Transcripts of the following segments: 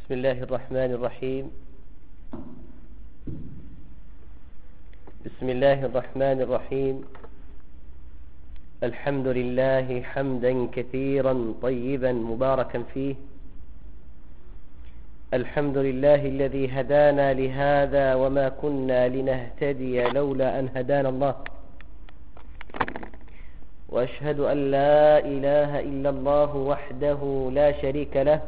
بسم الله الرحمن الرحيم. بسم الله الرحمن الرحيم. الحمد لله حمدا كثيرا طيبا مباركا فيه. الحمد لله الذي هدانا لهذا وما كنا لنهتدي لولا أن هدانا الله. وأشهد أن لا إله إلا الله وحده لا شريك له،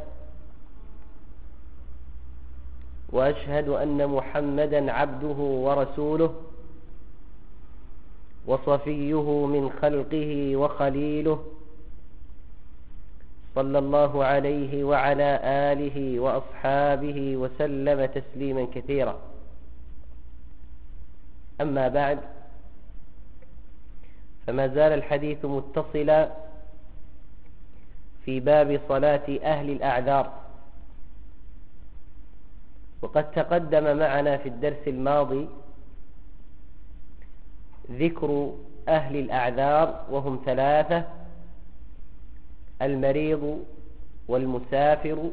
وأشهد أن محمدا عبده ورسوله وصفيه من خلقه وخليله، صلى الله عليه وعلى آله وأصحابه وسلم تسليما كثيرا. أما بعد، فما زال الحديث متصلا في باب صلاة أهل الأعذار، وقد تقدم معنا في الدرس الماضي ذكر أهل الأعذار، وهم ثلاثة: المريض والمسافر،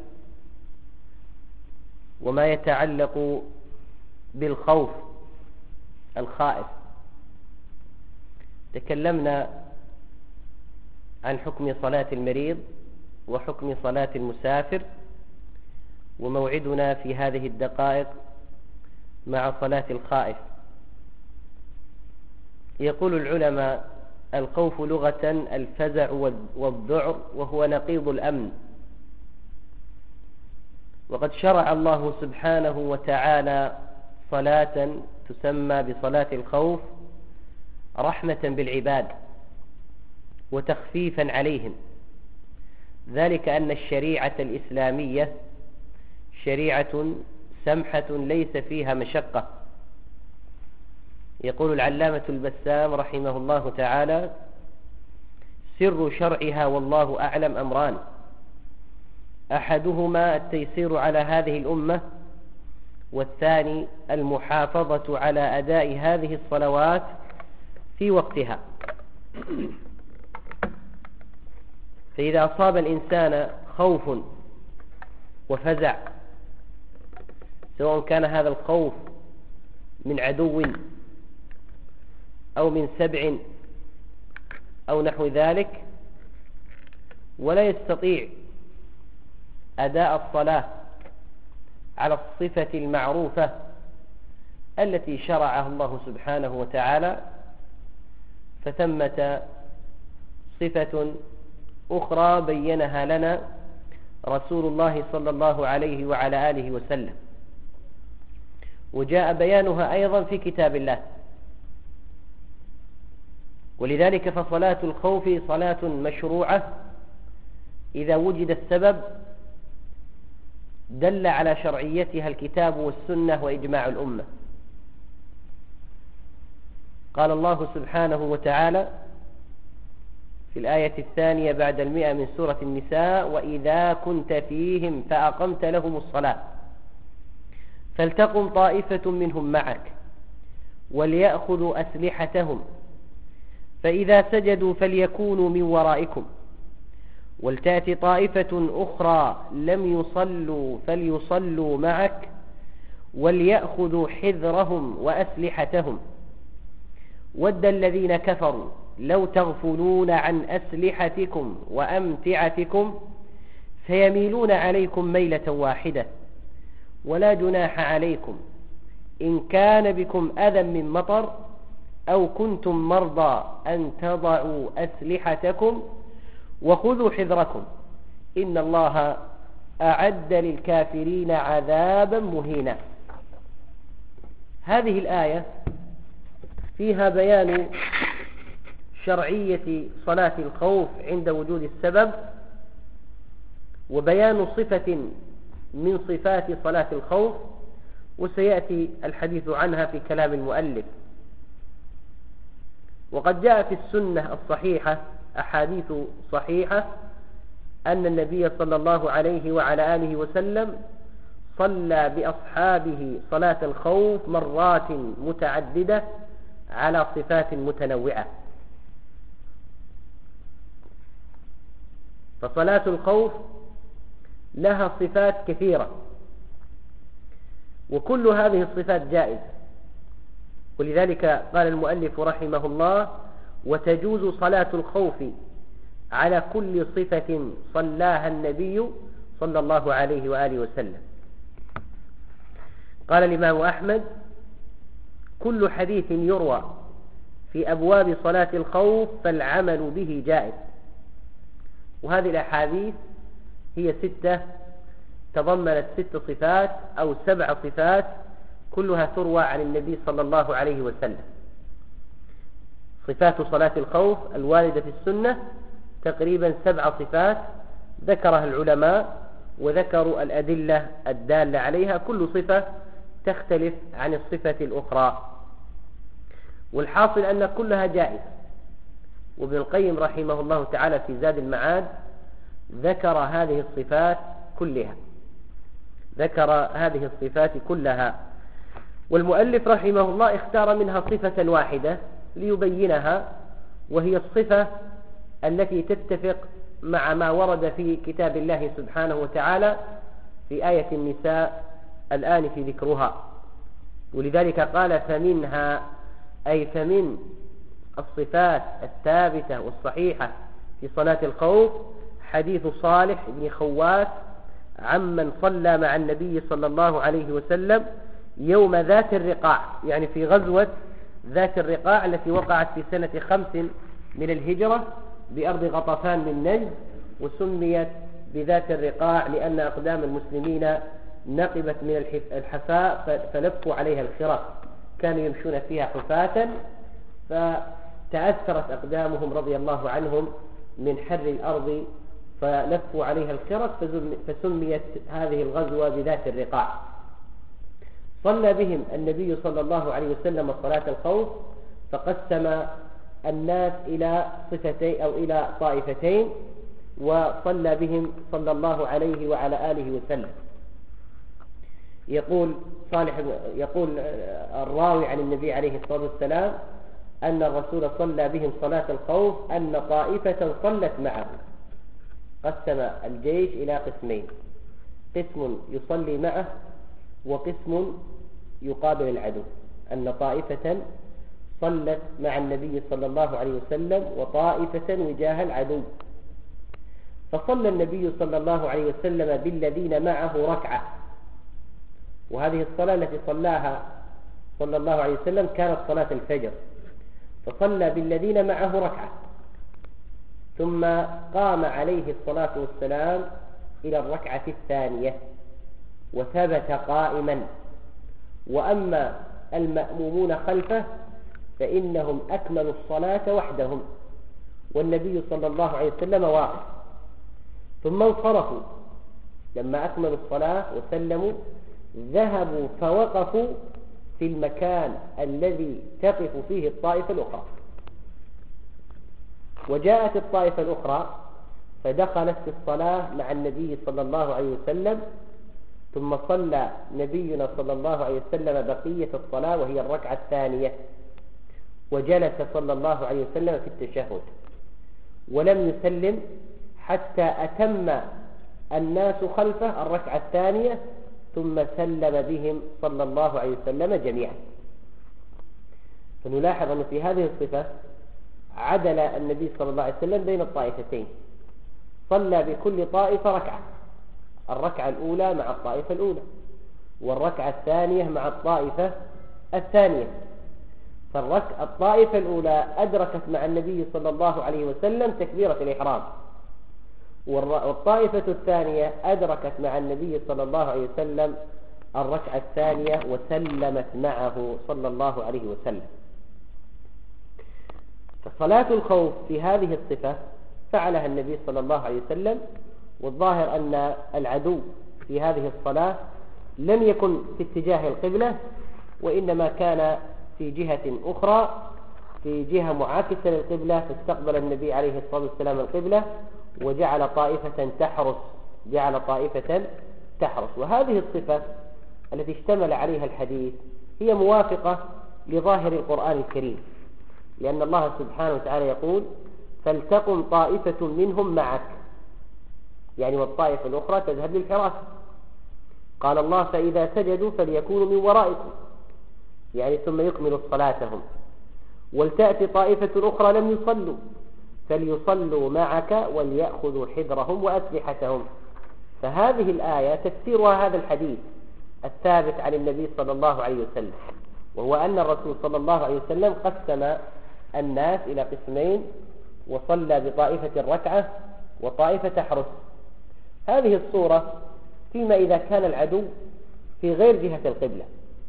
وما يتعلق بالخوف الخائف. تكلمنا عن حكم صلاة المريض وحكم صلاة المسافر، وموعدنا في هذه الدقائق مع صلاة الخائف. يقول العلماء: الخوف لغة الفزع والذعر، وهو نقيض الأمن. وقد شرع الله سبحانه وتعالى صلاة تسمى بصلاة الخوف رحمة بالعباد وتخفيفا عليهم، ذلك أن الشريعة الإسلامية شريعة سمحة ليس فيها مشقة. يقول العلامة البسام رحمه الله تعالى: سر شرعها والله أعلم أمران: أحدهما التيسير على هذه الأمة، والثاني المحافظة على أداء هذه الصلوات في وقتها. فإذا أصاب الإنسان خوف وفزع، سواء كان هذا الخوف من عدو أو من سبع أو نحو ذلك، ولا يستطيع أداء الصلاة على الصفة المعروفة التي شرعها الله سبحانه وتعالى، فثمة صفة أخرى بينها لنا رسول الله صلى الله عليه وعلى آله وسلم، وجاء بيانها أيضا في كتاب الله. ولذلك فصلاة الخوف صلاة مشروعة إذا وجد السبب دل على شرعيتها الكتاب والسنة وإجماع الأمة. قال الله سبحانه وتعالى في الآية 2 بعد 100 من سورة النساء: وإذا كنت فيهم فأقمت لهم الصلاة فلتقم طائفة منهم معك وليأخذوا أسلحتهم فإذا سجدوا فليكونوا من ورائكم ولتأتي طائفة أخرى لم يصلوا فليصلوا معك وليأخذوا حذرهم وأسلحتهم ود الذين كفروا لو تغفلون عن أسلحتكم وأمتعتكم فيميلون عليكم ميلة واحدة ولا جناح عليكم إن كان بكم أذى من مطر أو كنتم مرضى أن تضعوا أسلحتكم وخذوا حذركم إن الله أعد للكافرين عذابا مهينا. هذه الآية فيها بيان شرعية صلاة الخوف عند وجود السبب، وبيان صفة من صفات صلاة الخوف، وسيأتي الحديث عنها في كلام المؤلف. وقد جاء في السنة الصحيحة أحاديث صحيحة أن النبي صلى الله عليه وعلى آله وسلم صلى بأصحابه صلاة الخوف مرات متعددة على صفات متنوعة. فصلاة الخوف لها صفات كثيرة، وكل هذه الصفات جائزة، ولذلك قال المؤلف رحمه الله: وتجوز صلاة الخوف على كل صفة صلاها النبي صلى الله عليه وآله وسلم. قال الإمام أحمد: كل حديث يروى في أبواب صلاة الخوف فالعمل به جائز. وهذه الأحاديث هي 6، تضمنت 6 صفات أو 7 صفات كلها تروى عن النبي صلى الله عليه وسلم. صفات صلاة الخوف الواردة في السنة تقريبا 7 صفات ذكرها العلماء، وذكروا الأدلة الدالة عليها، كل صفة تختلف عن الصفة الأخرى، والحاصل أن كلها جائزة. وابن القيم رحمه الله تعالى في زاد المعاد ذكر هذه الصفات كلها، والمؤلف رحمه الله اختار منها صفة واحدة ليبينها، وهي الصفة التي تتفق مع ما ورد في كتاب الله سبحانه وتعالى في آية النساء الآن في ذكرها. ولذلك قال: فمنها، أي فمن الصفات الثابتة والصحيحة في صلاة الخوف حديث صالح بن خوات عمن صلى مع النبي صلى الله عليه وسلم يوم ذات الرقاع، يعني في غزوة ذات الرقاع التي وقعت في سنة 5 من الهجرة بأرض غطفان من نجد، وسميت بذات الرقاع لأن أقدام المسلمين نقبت من الحفاء فلفوا عليها الخرق، كانوا يمشون فيها حفاة، فتأثرت أقدامهم رضي الله عنهم من حر الأرض فلفوا عليها الخرق، فسميت هذه الغزوة بذات الرقاع. صلى بهم النبي صلى الله عليه وسلم صلاة الخوف، فقسم الناس إلى صفتين أو إلى طائفتين، وصلى بهم صلى الله عليه وعلى آله وسلم. يقول الراوي عن النبي عليه الصلاة والسلام أن الرسول صلى بهم صلاة الخوف أن طائفة صلت معه. قسم الجيش إلى قسمين: قسم يصلي معه وقسم يقابل العدو. أن طائفة صلت مع النبي صلى الله عليه وسلم وطائفة وجاه العدو. فصلى النبي صلى الله عليه وسلم بالذين معه ركعة، وهذه الصلاة التي صلاها صلى الله عليه وسلم كانت صلاة الفجر، فصلى بالذين معه ركعة، ثم قام عليه الصلاة والسلام إلى الركعة الثانية وثبت قائما. وأما المأمومون خلفه فإنهم أكملوا الصلاة وحدهم، والنبي صلى الله عليه وسلم واقف. ثم انصرفوا لما أكملوا الصلاة وسلموا، ذهبوا فوقفوا في المكان الذي تقف فيه الطائفة الأخرى. وجاءت الطائفة الأخرى فدخلت في الصلاة مع النبي صلى الله عليه وسلم، ثم صلى نبينا صلى الله عليه وسلم بقية الصلاة وهي الركعة الثانية، وجلس صلى الله عليه وسلم في التشهد ولم يسلم حتى أتم الناس خلفه الركعة الثانية، ثم سلم بهم صلى الله عليه وسلم جميعا. فنلاحظ أن في هذه الصفة عدل النبي صلى الله عليه وسلم بين الطائفتين، صلى بكل طائفة ركعة، الركعة الأولى مع الطائفة الأولى، والركعة الثانية مع الطائفة الثانية. فالطائفة الأولى أدركت مع النبي صلى الله عليه وسلم تكبيرة الإحرام، والطائفة الثانية أدركت مع النبي صلى الله عليه وسلم الركعة الثانية وسلمت معه صلى الله عليه وسلم. فصلاة الخوف في هذه الصفة فعلها النبي صلى الله عليه وسلم، والظاهر أن العدو في هذه الصلاة لم يكن في اتجاه القبلة، وإنما كان في جهة أخرى، في جهة معاكسة للقبلة، فاستقبل النبي عليه الصلاة والسلام القبلة وجعل طائفة تحرس. وهذه الصفة التي اشتمل عليها الحديث هي موافقة لظاهر القرآن الكريم، لأن الله سبحانه وتعالى يقول: فلتقم طائفة منهم معك، يعني والطائفة الأخرى تذهب للحراسة. قال الله فإذا سجدوا فليكونوا من ورائكم، يعني ثم يكملوا صلاتهم. ولتأتي طائفة أخرى لم يصلوا فليصلوا معك وليأخذوا حذرهم وأسلحتهم. فهذه الآية تفسيرها هذا الحديث الثابت عن النبي صلى الله عليه وسلم، وهو أن الرسول صلى الله عليه وسلم قسم الناس إلى قسمين، وصلى بطائفة ركعة وطائفة حرس. هذه الصورة فيما إذا كان العدو في غير جهة القبلة.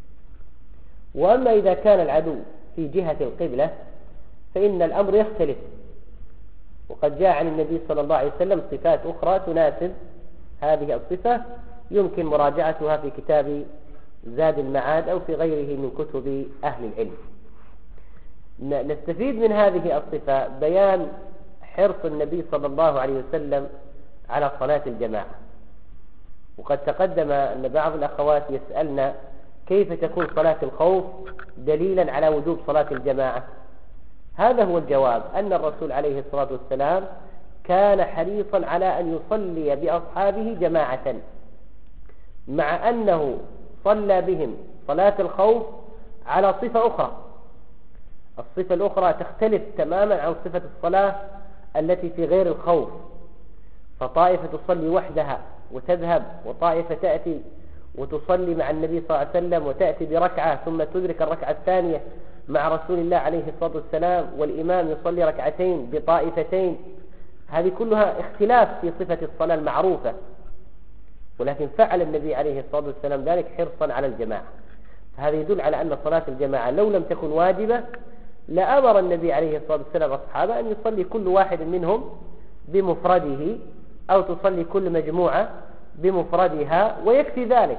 وأما إذا كان العدو في جهة القبلة فإن الأمر يختلف، وقد جاء عن النبي صلى الله عليه وسلم صفات أخرى تناسب هذه الصفة، يمكن مراجعتها في كتاب زاد المعاد أو في غيره من كتب أهل العلم. نستفيد من هذه الصفة بيان حرص النبي صلى الله عليه وسلم على صلاة الجماعة. وقد تقدم أن بعض الأخوات يسألنا كيف تكون صلاة الخوف دليلا على وجوب صلاة الجماعة. هذا هو الجواب، أن الرسول عليه الصلاة والسلام كان حريصا على أن يصلي بأصحابه جماعة، مع أنه صلى بهم صلاة الخوف على صفة أخرى. الصفة الأخرى تختلف تماما عن صفة الصلاة التي في غير الخوف، فطائفة تصلي وحدها وتذهب، وطائفة تأتي وتصلي مع النبي صلى الله عليه وسلم وتأتي بركعة ثم تدرك الركعة الثانية مع رسول الله عليه الصلاة والسلام، والإمام يصلي ركعتين بطائفتين. هذه كلها اختلاف في صفة الصلاة المعروفة، ولكن فعل النبي عليه الصلاة والسلام ذلك حرصا على الجماعة. فهذا يدل على أن صلاة الجماعة لو لم تكن واجبة لأمر النبي عليه الصلاة والسلام أصحابه أن يصلي كل واحد منهم بمفرده، أو تصلي كل مجموعة بمفردها ويكفي ذلك.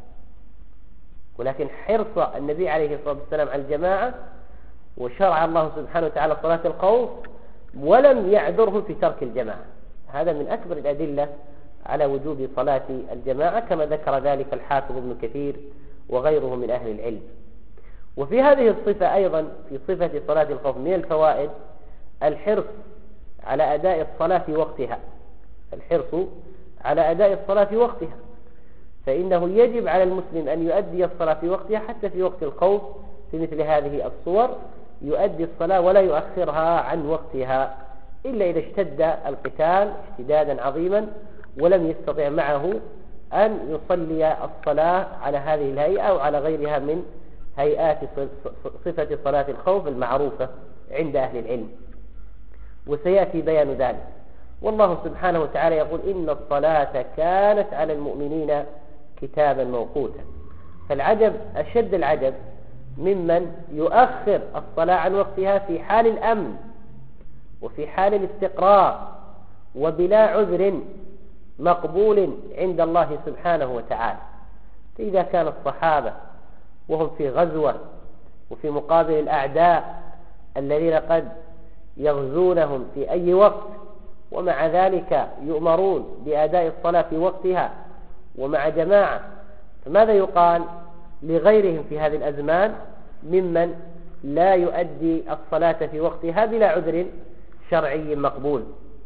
ولكن حرص النبي عليه الصلاة والسلام على الجماعة، وشرع الله سبحانه وتعالى صلاة الخوف ولم يعذره في ترك الجماعة. هذا من أكبر الأدلة على وجوب صلاة الجماعة، كما ذكر ذلك الحافظ ابن كثير وغيره من أهل العلم. وفي هذه الصفة أيضا، في صفة صلاة الخوف، من الفوائد الحرص على أداء الصلاة في وقتها. الحرص على أداء الصلاة في وقتها، فإنه يجب على المسلم أن يؤدي الصلاة في وقتها، حتى في وقت الخوف في مثل هذه الصور يؤدي الصلاة ولا يؤخرها عن وقتها، إلا إذا اشتد القتال اشتدادا عظيما ولم يستطع معه أن يصلي الصلاة على هذه الهيئة أو على غيرها من هيئات صفة صلاة الخوف المعروفة عند أهل العلم، وسيأتي بيان ذلك. والله سبحانه وتعالى يقول إن الصلاة كانت على المؤمنين كتابا موقوتا. فالعجب أشد العجب ممن يؤخر الصلاة عن وقتها في حال الأمن وفي حال الاستقرار وبلا عذر مقبول عند الله سبحانه وتعالى. فإذا كان الصحابة وهم في غزوة وفي مقابل الأعداء الذين قد يغزونهم في أي وقت، ومع ذلك يؤمرون بأداء الصلاة في وقتها ومع جماعة، فماذا يقال لغيرهم في هذه الأزمان ممن لا يؤدي الصلاة في وقتها بلا عذر شرعي مقبول؟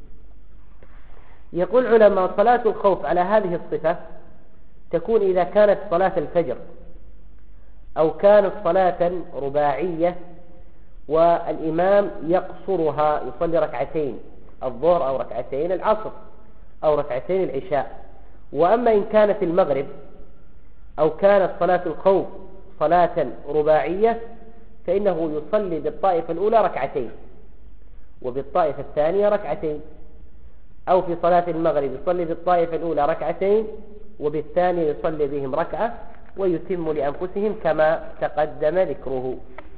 يقول علماء صلاة الخوف على هذه الصفة تكون إذا كانت صلاة الفجر، أو كانت صلاة رباعية والإمام يقصرها، يصلي ركعتين الظهر أو ركعتين العصر أو ركعتين العشاء. وأما إن كانت المغرب أو كانت صلاة الخوف صلاة رباعية فإنه يصلي بالطائفة الأولى ركعتين وبالطائفة الثانية ركعتين، أو في صلاة المغرب يصلي بالطائفة الأولى ركعتين وبالثانية يصلي بهم ركعة ويتم لأنفسهم كما تقدم ذكره.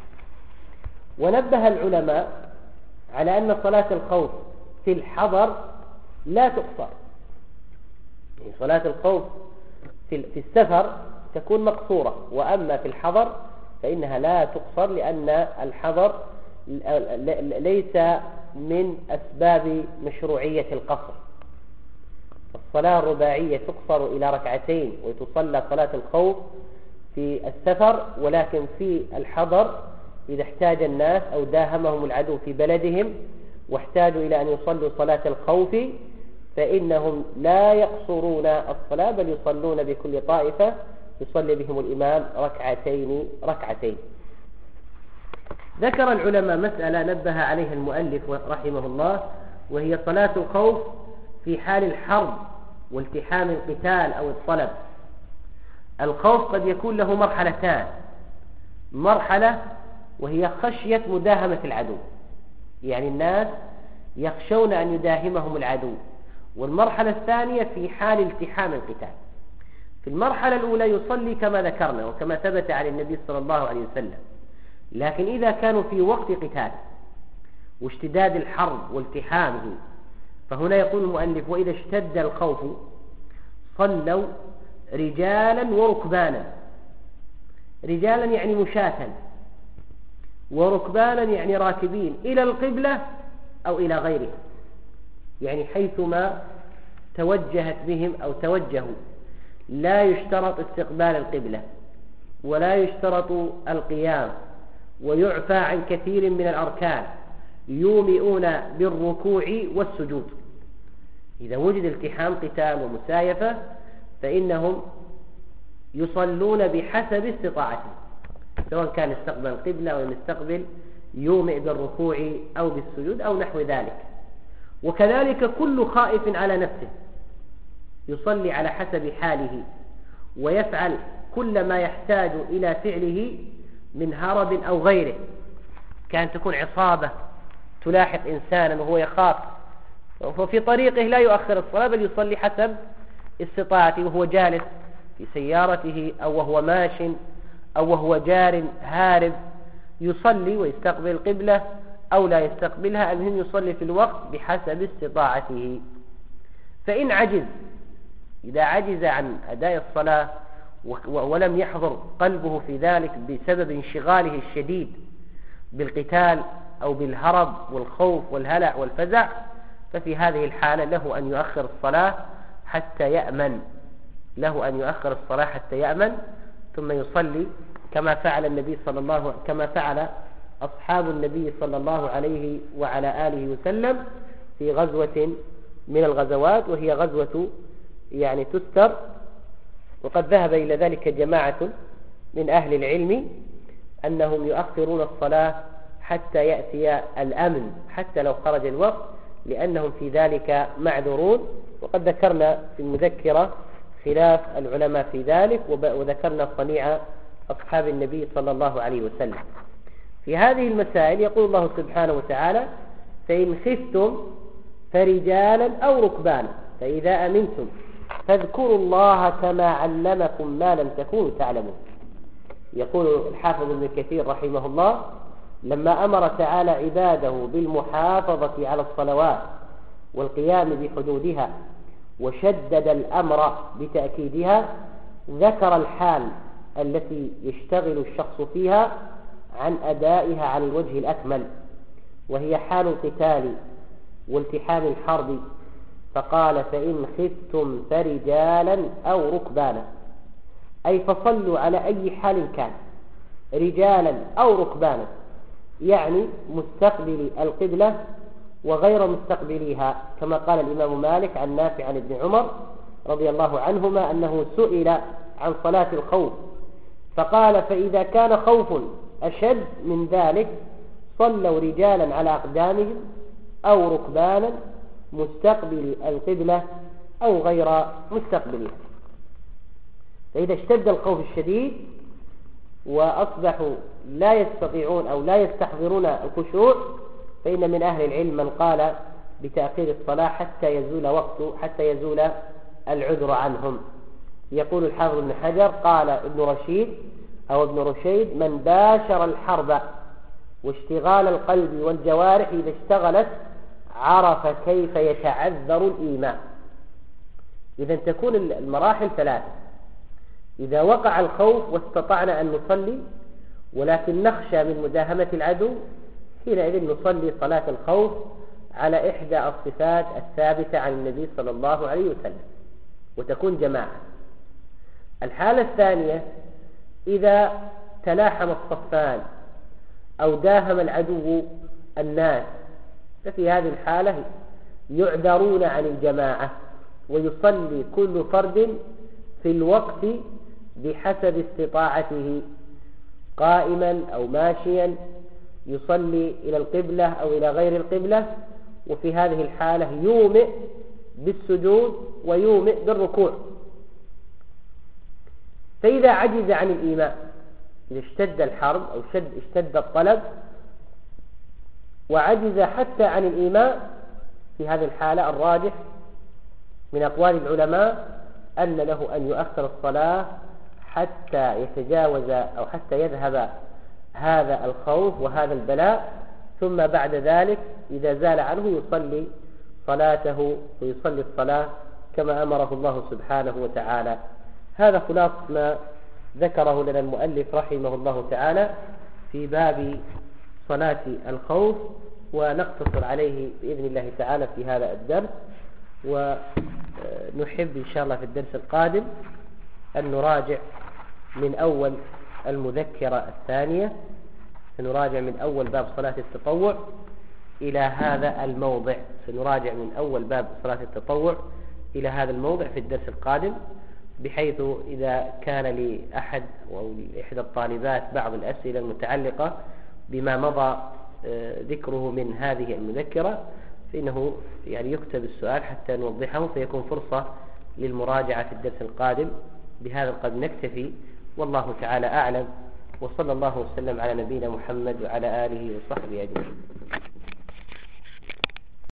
ونبه العلماء على أن صلاة الخوف في الحضر لا تقصر، يعني صلاة الخوف في السفر تكون مقصورة، وأما في الحضر فإنها لا تقصر، لأن الحضر ليس من أسباب مشروعية القصر. الصلاة الرباعية تقصر إلى ركعتين وتصلى صلاة الخوف في السفر، ولكن في الحضر إذا احتاج الناس أو داهمهم العدو في بلدهم واحتاجوا إلى أن يصلوا صلاة الخوف فإنهم لا يقصرون الصلاة بل يصلون بكل طائفة يصلي بهم الإمام ركعتين. ذكر العلماء مسألة نبه عليها المؤلف رحمه الله، وهي صلاة الخوف في حال الحرب والتحام القتال أو الطلب. الخوف قد يكون له مرحلتان: مرحلة وهي خشية مداهمة العدو، يعني الناس يخشون أن يداهمهم العدو. والمرحلة الثانية في حال التحام القتال. في المرحلة الأولى يصلي كما ذكرنا وكما ثبت عن النبي صلى الله عليه وسلم، لكن إذا كانوا في وقت قتال واشتداد الحرب والتحامه، فهنا يقول المؤلف: وإذا اشتد الخوف صلوا رجالا وركبانا. رجالا يعني مشاة، وركبانا يعني راكبين، إلى القبلة أو إلى غيرها، يعني حيثما توجهت بهم أو توجهوا. لا يشترط استقبال القبلة ولا يشترط القيام، ويعفى عن كثير من الأركان، يومئون بالركوع والسجود. إذا وجد التحام قتال ومسايفة فإنهم يصلون بحسب استطاعتهم، سواء كان استقبل القبلة أو يستقبل يومئ بالركوع أو بالسجود أو نحو ذلك. وكذلك كل خائف على نفسه يصلي على حسب حاله، ويفعل كل ما يحتاج إلى فعله من هرب أو غيره، كان تكون عصابة تلاحق إنسانا وهو يخاف، وفي طريقه لا يؤخر الصلاة بل يصلي حسب استطاعته، وهو جالس في سيارته أو وهو ماش أو وهو جار هارب، يصلي ويستقبل القبلة أو لا يستقبلها، المهم يصلي في الوقت بحسب استطاعته. فإن عجز، إذا عجز عن أداء الصلاة ولم يحضر قلبه في ذلك بسبب انشغاله الشديد بالقتال أو بالهرب والخوف والهلع والفزع، ففي هذه الحالة له أن يؤخر الصلاة حتى يأمن، ثم يصلي كما فعل أصحاب النبي صلى الله عليه وعلى آله وسلم في غزوة من الغزوات، وهي غزوة يعني تستر، وقد ذهب إلى ذلك جماعة من أهل العلم أنهم يؤخرون الصلاة حتى يأتي الأمن حتى لو خرج الوقت، لأنهم في ذلك معذورون. وقد ذكرنا في المذكرة خلاف العلماء في ذلك، وذكرنا صنيع أصحاب النبي صلى الله عليه وسلم في هذه المسائل. يقول الله سبحانه وتعالى: فإن خفتم فرجالا أو ركبانا فإذا أمنتم فاذكروا الله كما علمكم ما لم تكونوا تعلمون. يقول الحافظ ابن كثير رحمه الله: لما أمر تعالى عباده بالمحافظة على الصلوات والقيام بحدودها وشدد الأمر بتأكيدها، ذكر الحال التي يشتغل الشخص فيها عن أدائها على الوجه الأكمل، وهي حال القتال والتحام الحرب، فقال: فإن خفتم فرجالا أو ركبانا، أي فصلوا على أي حال كان، رجالا أو ركبانا، يعني مستقبل القبلة وغير مستقبليها، كما قال الإمام مالك عن نافع عن ابن عمر رضي الله عنهما أنه سئل عن صلاة الخوف فقال: فإذا كان خوف أشد من ذلك صلوا رجالا على أقدامهم أو ركبانا مستقبل القبلة أو غير مستقبلها. فإذا اشتد الخوف الشديد وأصبحوا لا يستطيعون أو لا يستحضرون الخشوع، فإن من أهل العلم من قال بتأخير الصلاة حتى يزول العذر عنهم. يقول الحافظ ابن حجر: قال ابن رشيد: من باشر الحرب واشتغال القلب والجوارح إذا اشتغلت عرف كيف يتعذر الإيمان. إذا تكون المراحل ثلاثة: إذا وقع الخوف واستطعنا أن نصلي ولكن نخشى من مداهمة العدو، حينئذ نصلي صلاة الخوف على إحدى الصفات الثابتة عن النبي صلى الله عليه وسلم، وتكون جماعة. الحالة الثانية: إذا تلاحم الصفان أو داهم العدو الناس، ففي هذه الحالة يعذرون عن الجماعة، ويصلي كل فرد في الوقت بحسب استطاعته، قائما أو ماشيا، يصلي إلى القبلة أو إلى غير القبلة، وفي هذه الحالة يومئ بالسجود ويومئ بالركوع. فإذا عجز عن الإيماء، إذا اشتد الحرب أو اشتد الطلب وعجز حتى عن الإيماء، في هذه الحالة الراجح من أقوال العلماء أن له أن يؤخر الصلاة حتى يتجاوز أو حتى يذهب هذا الخوف وهذا البلاء، ثم بعد ذلك إذا زال عنه يصلي صلاته ويصلي الصلاة كما أمره الله سبحانه وتعالى. هذا خلاص ما ذكره لنا المؤلف رحمه الله تعالى في باب صلاة الخوف، ونقتصر عليه بإذن الله تعالى في هذا الدرس. ونحب إن شاء الله في الدرس القادم أن نراجع من أول المذكرة الثانية، سنراجع من أول باب صلاة التطوع إلى هذا الموضع، سنراجع من أول باب صلاة التطوع إلى هذا الموضع في الدرس القادم، بحيث إذا كان لأحد أو لإحدى الطالبات بعض الأسئلة المتعلقة بما مضى ذكره من هذه المذكرة فإنه يعني يكتب السؤال حتى نوضحه، فيكون فرصة للمراجعة في الدرس القادم. بهذا القدر نكتفي، والله تعالى أعلم، وصلى الله وسلم على نبينا محمد وعلى آله وصحبه أجمعين.